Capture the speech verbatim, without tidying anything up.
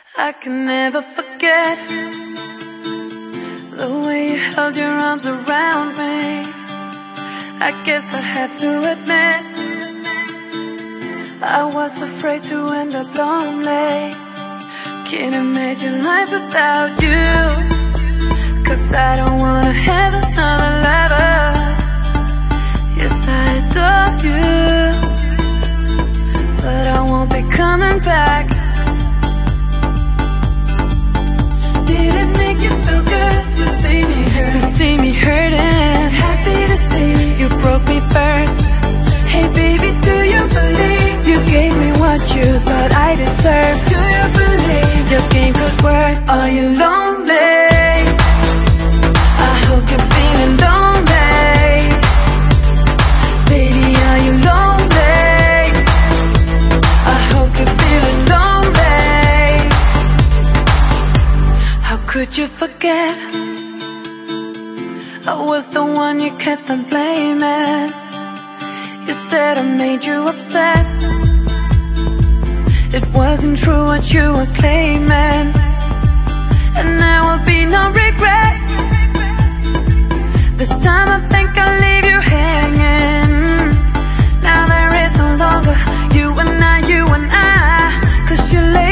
I can never forget the way you held your arms around me. I guess I have to admit, I was afraid to end up lonely. Can't imagine life without you, 'cause I don't wanna have another lover. Yes, I adore you, but I won't be coming back. Did it make you feel good to see me hurt? To see me hurting? Happy to see you broke me first. Hey baby, do you believe you gave me what you thought I deserved? Do you believe your game could work? Are you lonely? I hope you're feeling lonely. Baby, are you lonely? I hope you're feeling lonely. How could you forget? I was the one you kept on blaming. You said I made you upset. It wasn't true what you were claiming, and there will be no regrets. This time I think I'll leave you hanging. Now there is no longer you and I, you and I, 'cause you lay